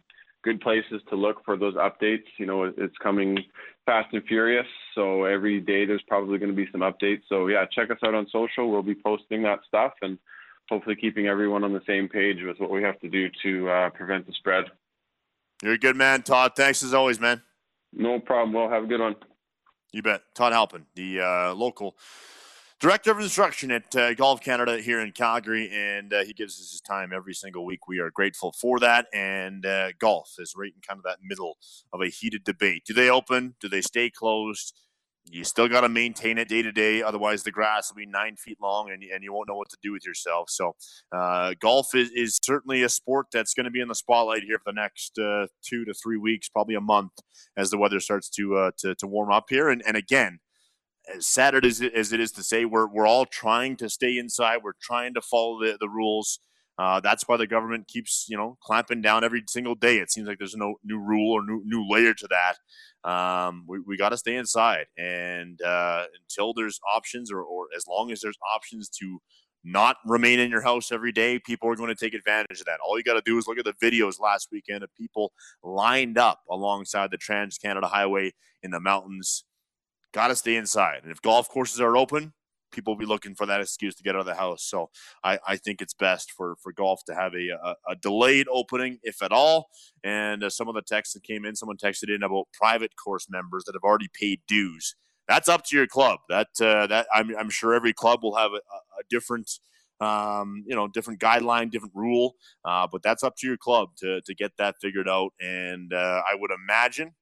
D: good places to look for those updates. You know, it's coming fast and furious, so every day there's probably going to be some updates. So yeah, check us out on social. We'll be posting that stuff and hopefully keeping everyone on the same page with what we have to do to uh, prevent the spread.
B: You're a good man, Todd. Thanks as always, man.
D: No problem. We'll have a good one.
B: You bet. Todd Halpin, the uh, local Director of Instruction at uh, Golf Canada here in Calgary, and uh, he gives us his time every single week. We are grateful for that, and uh, golf is right in kind of that middle of a heated debate. Do they open? Do they stay closed? You still got to maintain it day to day. Otherwise, the grass will be nine feet long, and, and you won't know what to do with yourself. So uh, golf is, is certainly a sport that's going to be in the spotlight here for the next uh, two to three weeks, probably a month, as the weather starts to uh, to, to warm up here. And, and again, as sad as it, as it is to say, we're we're all trying to stay inside. We're trying to follow the, the rules. Uh, that's why the government keeps, you know, clamping down every single day. It seems like there's no new rule or new new layer to that. Um, we we got to stay inside, and uh, until there's options, or or as long as there's options to not remain in your house every day, people are going to take advantage of that. All you got to do is look at the videos last weekend of people lined up alongside the Trans-Canada Highway in the mountains. Got to stay inside. And if golf courses are open, people will be looking for that excuse to get out of the house. So I, I think it's best for, for golf to have a, a, a delayed opening, if at all. And uh, some of the texts that came in, someone texted in about private course members that have already paid dues. That's up to your club. That uh, that I'm, I'm sure every club will have a, a different, um, you know, different guideline, different rule. Uh, but that's up to your club to to get that figured out. And uh, I would imagine.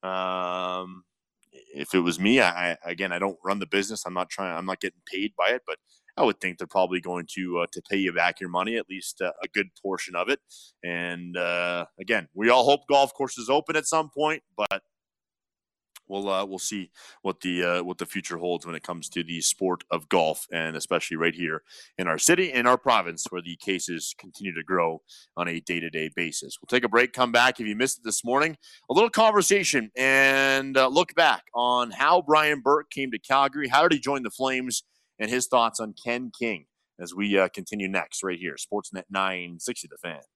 B: Um, If it was me, I, again, I don't run the business. I'm not trying. I'm not getting paid by it, but I would think they're probably going to uh, to pay you back your money, at least uh, a good portion of it. And uh, again, we all hope golf courses open at some point, but we'll uh, we'll see what the uh, what the future holds when it comes to the sport of golf, and especially right here in our city, in our province, where the cases continue to grow on a day-to-day basis. We'll take a break, come back. If you missed it this morning, a little conversation and uh, look back on how Brian Burke came to Calgary, how did he join the Flames, and his thoughts on Ken King as we uh, continue next right here, Sportsnet nine sixty The Fan.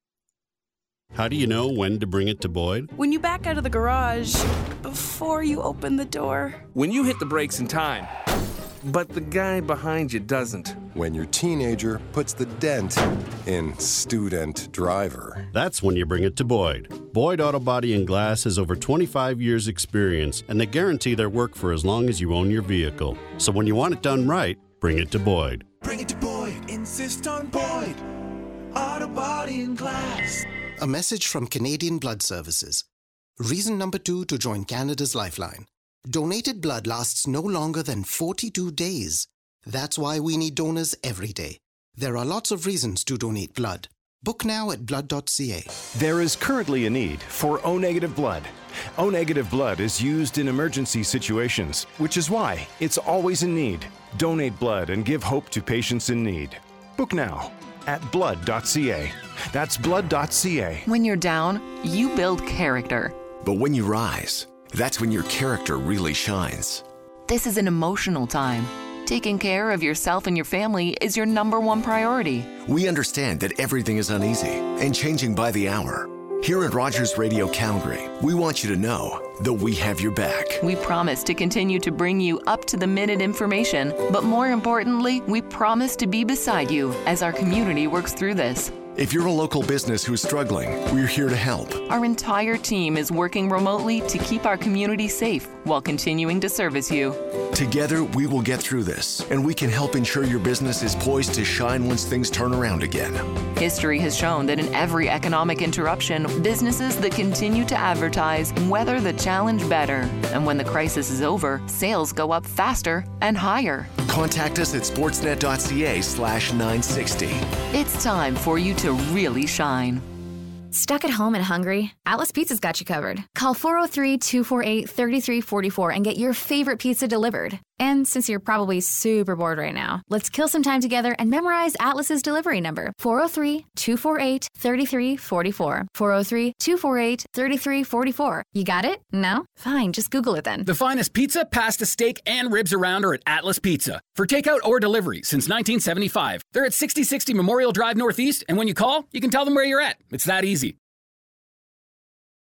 E: How do you know when to bring it to Boyd?
F: When you back out of the garage, before you open the door.
G: When you hit the brakes in time, but the guy behind you doesn't.
H: When your teenager puts the dent in student driver.
E: That's when you bring it to Boyd. Boyd Auto Body and Glass has over twenty-five years experience, and they guarantee their work for as long as you own your vehicle. So when you want it done right, bring it to Boyd.
I: Bring it to Boyd. Insist on Boyd. Auto Body and Glass.
J: A message from Canadian Blood Services. Reason number two to join Canada's Lifeline. Donated blood lasts no longer than forty-two days. That's why we need donors every day. There are lots of reasons to donate blood. Book now at blood dot c a.
K: There is currently a need for O-negative blood. O-negative blood is used in emergency situations, which is why it's always in need. Donate blood and give hope to patients in need. Book now at blood dot c a. That's blood dot c a.
L: When you're down, you build character.
M: But when you rise, that's when your character really shines.
L: This is an emotional time. Taking care of yourself and your family is your number one priority.
M: We understand that everything is uneasy and changing by the hour. Here at Rogers Radio Calgary, we want you to know that we have your back.
L: We promise to continue to bring you up-to-the-minute information, but more importantly, we promise to be beside you as our community works through this.
M: If you're a local business who's struggling, we're here to help.
L: Our entire team is working remotely to keep our community safe while continuing to service you.
M: Together, we will get through this, and we can help ensure your business is poised to shine once things turn around again.
L: History has shown that in every economic interruption, businesses that continue to advertise weather the challenge better. And when the crisis is over, sales go up faster and higher.
M: Contact us at sportsnet dot c a slash nine sixty.
L: It's time for you to really shine.
N: Stuck at home and hungry? Atlas Pizza's got you covered. Call four oh three, two four eight, three three four four and get your favorite pizza delivered. And since you're probably super bored right now, let's kill some time together and memorize Atlas's delivery number. four oh three, two four eight, three three four four. four oh three, two four eight, three three four four. You got it? No? Fine, just Google it then.
O: The finest pizza, pasta, steak, and ribs around are at Atlas Pizza. For takeout or delivery since nineteen seventy-five. They're at sixty sixty Memorial Drive Northeast, and when you call, you can tell them where you're at. It's that easy.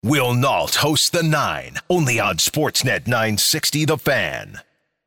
A: Will Nault hosts The Nine, only on Sportsnet nine sixty The Fan.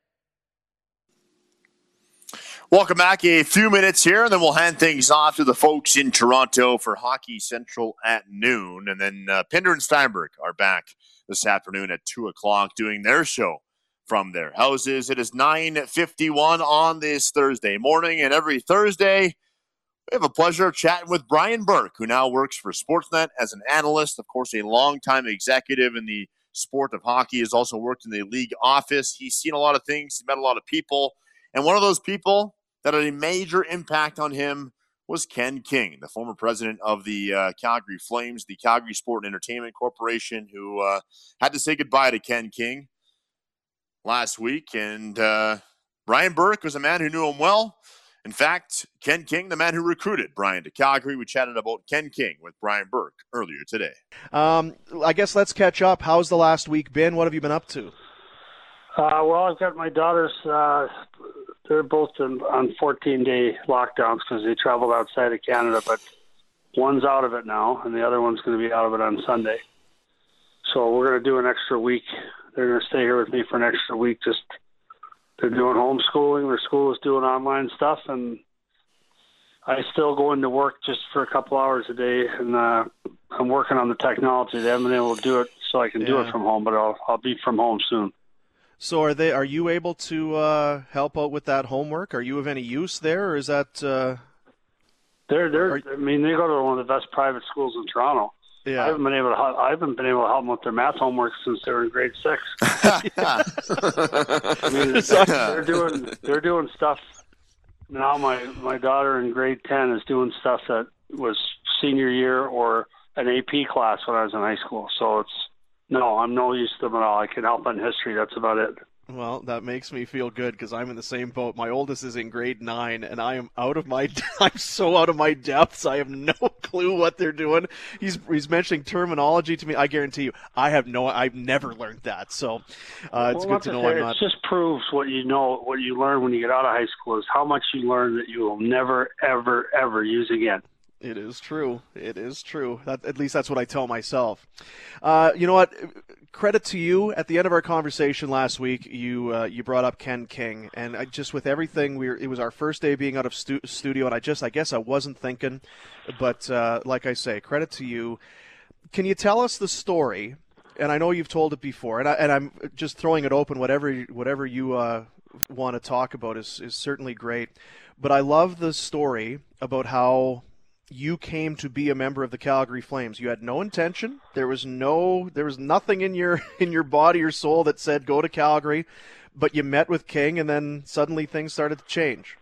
B: Welcome back. A few minutes here, and then we'll hand things off to the folks in Toronto for Hockey Central at noon. And then uh, Pinder and Steinberg are back this afternoon at two o'clock doing their show from their houses. It is nine fifty-one on this Thursday morning, and every Thursday we have a pleasure of chatting with Brian Burke, who now works for Sportsnet as an analyst, of course, a longtime executive in the sport of hockey, has also worked in the league office. He's seen a lot of things, he's met a lot of people, and one of those people that had a major impact on him was Ken King, the former president of the uh, Calgary Flames, the Calgary Sport and Entertainment Corporation, who uh, had to say goodbye to Ken King last week. And uh, Brian Burke was a man who knew him well. In fact, Ken King, the man who recruited Brian to Calgary. We chatted about Ken King with Brian Burke earlier today.
P: Um, I guess let's catch up. How's the last week been? What have you been up to?
Q: Uh, well, I've got my daughters. Uh, they're both in, on fourteen-day lockdowns because they traveled outside of Canada, but one's out of it now, and the other one's going to be out of it on Sunday. So we're going to do an extra week. They're going to stay here with me for an extra week. Just they're doing homeschooling. Their school is doing online stuff, and I still go into work just for a couple hours a day, and uh, I'm working on the technology. They haven't been able to do it, so I can yeah. do it from home, but I'll I'll be from home soon.
P: So are they? Are you able to uh, help out with that homework? Are you of any use there, or is that? Uh...
Q: They're they're. Are... I mean, they go to one of the best private schools in Toronto.
P: Yeah.
Q: I haven't been able to. I haven't been able to help them with their math homework since they were in grade six. I mean, they're doing they're doing stuff now. My my daughter in grade ten is doing stuff that was senior year or an A P class when I was in high school. So it's. No, I'm no use to them at all. I can help on history. That's about it.
P: Well, that makes me feel good because I'm in the same boat. My oldest is in grade nine, and I am out of my. I'm so out of my depths. I have no clue what they're doing. He's he's mentioning terminology to me. I guarantee you, I have no. I've never learned that. So uh, it's
Q: well,
P: good to know
Q: say,
P: I'm not.
Q: It just proves what you know, what you learn when you get out of high school is how much you learn that you will never, ever, ever use again.
P: It is true. It is true. That, at least that's what I tell myself. Uh, you know what? Credit to you. At the end of our conversation last week, you uh, you brought up Ken King, and I just with everything, we were, it was our first day being out of stu- studio, and I just I guess I wasn't thinking, but uh, like I say, credit to you. Can you tell us the story? And I know you've told it before, and I, and I'm just throwing it open. Whatever whatever you uh, want to talk about is is certainly great. But I love the story about how you came to be a member of the Calgary Flames. You had no intention. There was no, there was nothing in your in your body or soul that said go to Calgary, but you met with King, and then suddenly things started to change.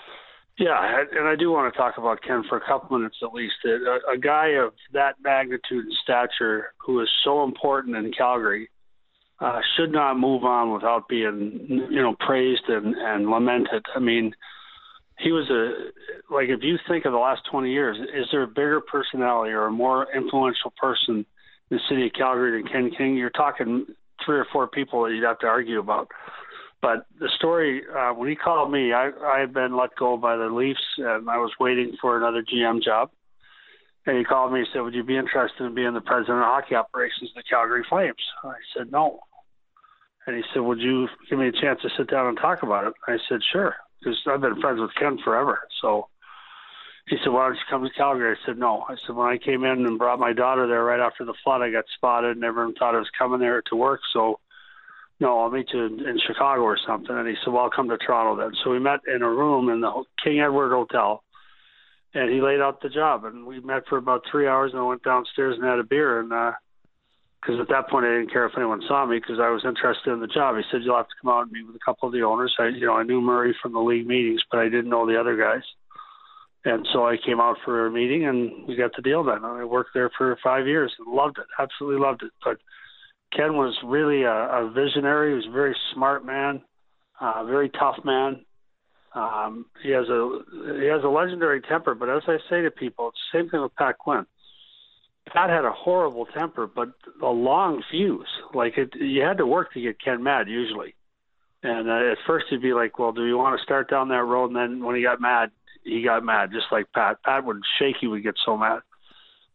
Q: Yeah, and I do want to talk about Ken for a couple minutes at least. A, a guy of that magnitude and stature who is so important in Calgary uh, should not move on without being, you know, praised and, and lamented. I mean, he was a, like, if you think of the last twenty years, is there a bigger personality or a more influential person in the city of Calgary than Ken King? You're talking three or four people that you'd have to argue about. But the story, uh, when he called me, I, I had been let go by the Leafs, and I was waiting for another G M job. And he called me and said, would you be interested in being the president of hockey operations of the Calgary Flames? I said, no. And he said, would you give me a chance to sit down and talk about it? I said, sure. Because I've been friends with Ken forever. So he said, why don't you come to Calgary? I said, no. I said, when I came in and brought my daughter there right after the flood, I got spotted and everyone thought I was coming there to work. So, no, I'll meet you in, in Chicago or something. And he said, well, I'll come to Toronto then. So we met in a room in the King Edward Hotel, and he laid out the job. And we met for about three hours, and I went downstairs and had a beer. And uh, because at that point I didn't care if anyone saw me because I was interested in the job. He said, you'll have to come out and meet with a couple of the owners. I, you know, I knew Murray from the league meetings, but I didn't know the other guys. And so I came out for a meeting, and we got the deal done. I worked there for five years and loved it, absolutely loved it. But Ken was really a, a visionary. He was a very smart man, a very tough man. Um, he has a he has a legendary temper, but as I say to people, it's the same thing with Pat Quinn. Pat had a horrible temper, but a long fuse. Like, it, you had to work to get Ken mad usually. And uh, at first he'd be like, well, do you want to start down that road? And then when he got mad, he got mad, just like Pat. Pat would shake, he would get so mad.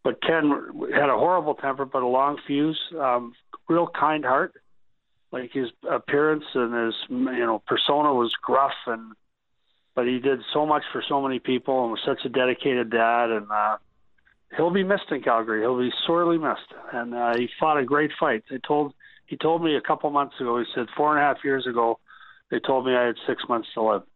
Q: but Ken had a horrible temper, but a long fuse. Um, real kind heart. Like his appearance and his, you know, persona was gruff, and but he did so much for so many people and was such a dedicated dad. And uh, he'll be missed in Calgary. He'll be sorely missed. And uh, he fought a great fight. They told he told me a couple months ago. He said four and a half years ago, they told me I had six months to live.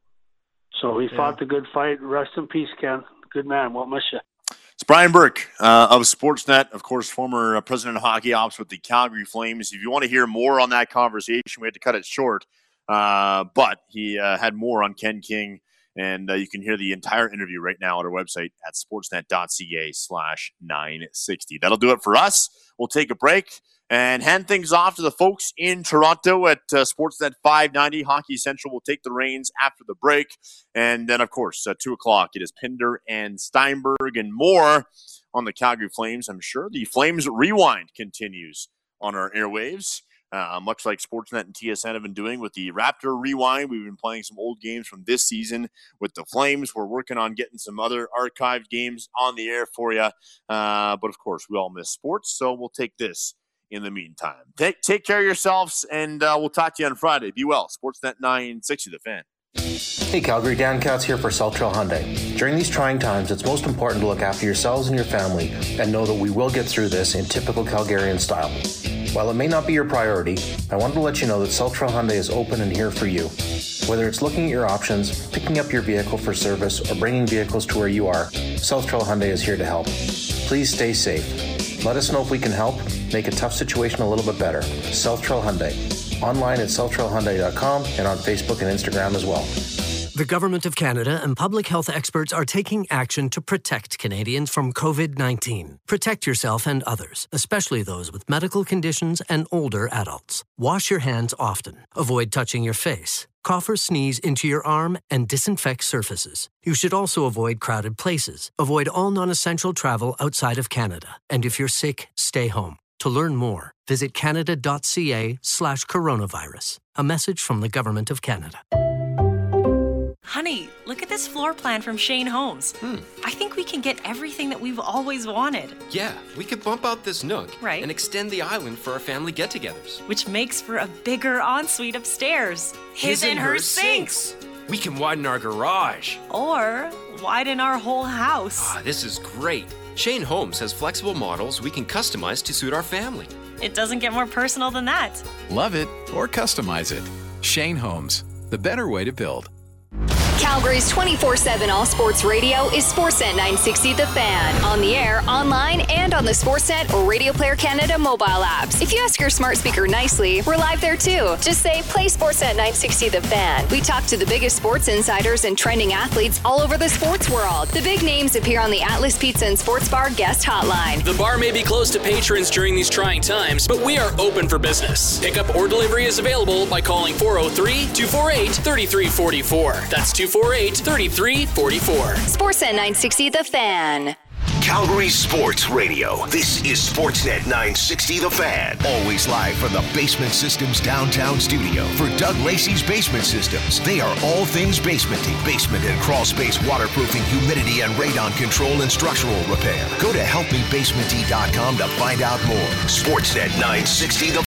Q: So he yeah. fought the good fight. Rest in peace, Ken. Good man. We'll miss you.
B: It's Brian Burke uh, of Sportsnet, of course, former uh, president of hockey ops with the Calgary Flames. If you want to hear more on that conversation, we had to cut it short. Uh, but he uh, had more on Ken King, and uh, you can hear the entire interview right now at our website at sportsnet.ca slash 960. That'll do it for us. We'll take a break and hand things off to the folks in Toronto at uh, Sportsnet five ninety. Hockey Central will take the reins after the break. And then, of course, at two o'clock, it is Pinder and Steinberg and more on the Calgary Flames. I'm sure the Flames Rewind continues on our airwaves, uh, much like Sportsnet and T S N have been doing with the Raptor Rewind. We've been playing some old games from this season with the Flames. We're working on getting some other archived games on the air for you. Uh, but, of course, we all miss sports, so we'll take this in the meantime. Take, take care of yourselves, and uh, we'll talk to you on Friday. Be well. Sportsnet nine sixty, The Fan.
R: Hey Calgary, Dan Katz here for South Trail Hyundai. During these trying times, it's most important to look after yourselves and your family and know that we will get through this in typical Calgarian style. While it may not be your priority, I wanted to let you know that South Trail Hyundai is open and here for you. Whether it's looking at your options, picking up your vehicle for service, or bringing vehicles to where you are, South Trail Hyundai is here to help. Please stay safe. Let us know if we can help make a tough situation a little bit better. South Trail Hyundai. Online at south trail hyundai dot com and on Facebook and Instagram as well.
S: The Government of Canada and public health experts are taking action to protect Canadians from covid nineteen. Protect yourself and others, especially those with medical conditions and older adults. Wash your hands often. Avoid touching your face. Cough or sneeze into your arm and disinfect surfaces. You should also avoid crowded places. Avoid all non-essential travel outside of Canada. And if you're sick, stay home. To learn more, visit canada.ca slash coronavirus. A message from the Government of Canada.
T: Honey, look at this floor plan from Shane Homes.
U: Hmm.
T: I think we can get everything that we've always wanted.
U: Yeah, we could bump out this nook
T: right.
U: and extend the island for our family get-togethers.
T: Which makes for a bigger ensuite upstairs.
U: His, His and her sinks. sinks. We can widen our garage.
T: Or widen our whole house.
U: Ah, this is great. Shane Homes has flexible models we can customize to suit our family.
T: It doesn't get more personal than that.
V: Love it or customize it. Shane Homes, the better way to build.
W: Calgary's twenty-four seven all-sports radio is Sportsnet nine sixty The Fan. On the air, online, and on the Sportsnet or Radio Player Canada mobile apps. If you ask your smart speaker nicely, we're live there too. Just say, play Sportsnet nine sixty The Fan. We talk to the biggest sports insiders and trending athletes all over the sports world. The big names appear on the Atlas Pizza and Sports Bar guest hotline.
X: The bar may be closed to patrons during these trying times, but we are open for business. Pickup or delivery is available by calling four oh three, two four eight, three three four four. That's two four eight, three three four four.
W: Sportsnet nine sixty The Fan.
A: Calgary Sports Radio. This is Sportsnet nine sixty The Fan. Always live from the Basement Systems downtown studio for Doug Lacey's Basement Systems. They are all things basementing, basement and crawl space waterproofing, humidity and radon control and structural repair. Go to help me basement y dot com to find out more. Sportsnet nine sixty The